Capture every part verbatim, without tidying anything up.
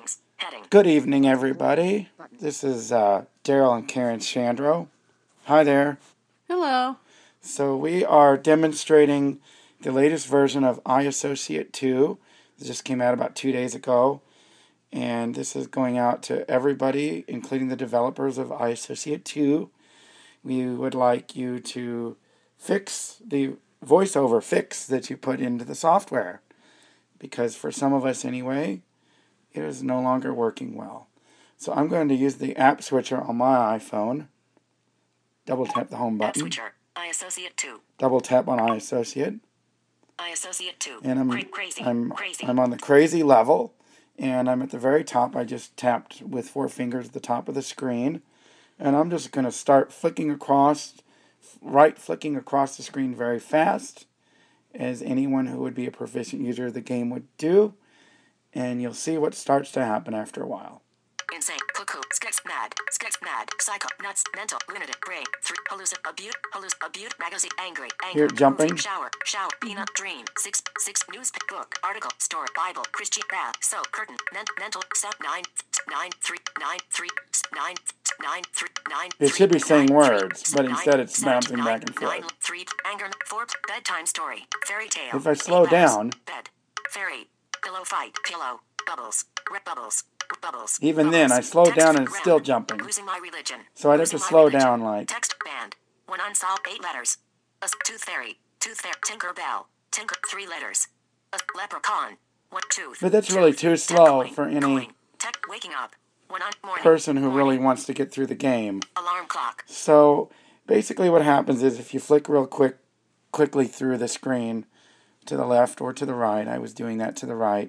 Settings. Heading. Good evening, everybody. This is uh, Daryl and Karen Chandro. Hi there. Hello. So we are demonstrating the latest version of iAssociate two. It just came out about two days ago. And this is going out to everybody, including the developers of iAssociate two. We would like you to fix the voiceover fix that you put into the software. Because for some of us anyway, it is no longer working well. So I'm going to use the app switcher on my iPhone. Double tap the home button. App switcher. iAssociate two. Double tap on iAssociate. iAssociate two. And I'm, crazy. I'm, crazy. I'm on the crazy level. And I'm at the very top. I just tapped with four fingers at the top of the screen. And I'm just going to start flicking across, right flicking across the screen very fast, as anyone who would be a proficient user of the game would do. And you'll see what starts to happen after a while. Insane, cuckoo, sketch, mad, sketch, mad, psycho, nuts, mental, lunatic, brain, three, hallucin, abute, hallucin, abute, magazine, angry, angry, Here, jumping. movie, shower, shower, peanut, dream, six, six, news, book, article, story, Bible, Christian, bath, so, curtain, ment, mental, set, nine, nine, three, nine, three, nine, nine, three, nine. It should be saying nine, words, three, but instead nine, it's seven, bouncing nine, back and forth. Nine, three, anger, four, bedtime story, fairy tale. If I slow eight letters, down, bed, fairy, pillow fight, pillow, bubbles, red bubbles. Bubbles. Even bubbles. then, I slow Text down and it's ground. still jumping. Losing my religion. So I'd have Losing to my slow religion. down like... Text band. One unsolved eight letters. A tooth fairy. Tooth fairy. Tinker bell. Tinker three letters. A leprechaun. One tooth. But that's really too slow for any Tech waking up. One on morning. person who morning. really wants to get through the game. Alarm clock. So basically what happens is if you flick real quick, quickly through the screen to the left or to the right, I was doing that to the right,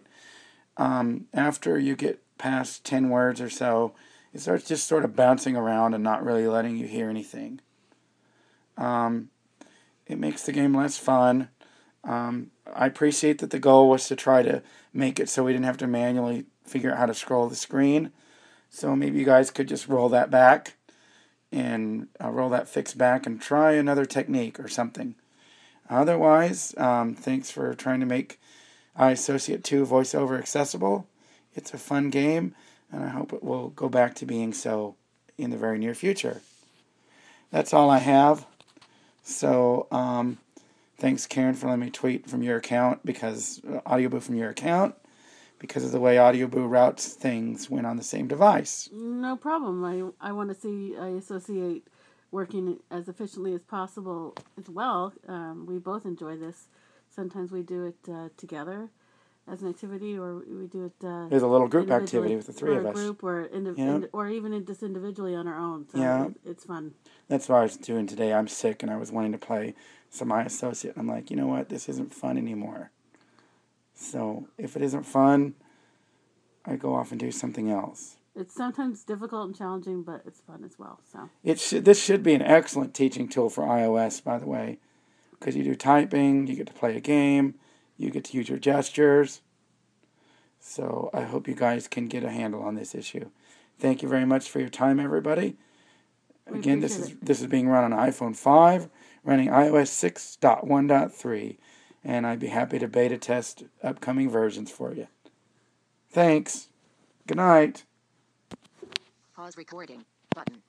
um, after you get past ten words or so, it starts just sort of bouncing around and not really letting you hear anything. Um, it makes the game less fun. Um, I appreciate that the goal was to try to make it so we didn't have to manually figure out how to scroll the screen. So maybe you guys could just roll that back and uh, roll that fix back and try another technique or something. Otherwise, um, thanks for trying to make iAssociate two voiceover accessible. It's a fun game, and I hope it will go back to being so in the very near future. That's all I have. So, um, thanks, Karen, for letting me tweet from your account, because uh, Audioboo from your account, because of the way Audioboo routes things when on the same device. No problem. I, I want to see iAssociate working as efficiently as possible as well. Um, we both enjoy this. Sometimes we do it uh, together as an activity, or we do it uh, There's a little group activity with the three or of a us. group, or indi- Yeah. ind- or even just individually on our own. So Yeah. it, it's fun. That's what I was doing today. I'm sick, and I was wanting to play some iAssociate. I'm like, you know what? This isn't fun anymore. So if it isn't fun, I go off and do something else. It's sometimes difficult and challenging, but it's fun as well. So It should, this should be an excellent teaching tool for iOS, by the way, because you do typing, you get to play a game, you get to use your gestures. So I hope you guys can get a handle on this issue. Thank you very much for your time, everybody. We Again, this appreciate is it. this is being run on iPhone five, running iOS six point one point three, and I'd be happy to beta test upcoming versions for you. Thanks. Good night. Pause recording. Button.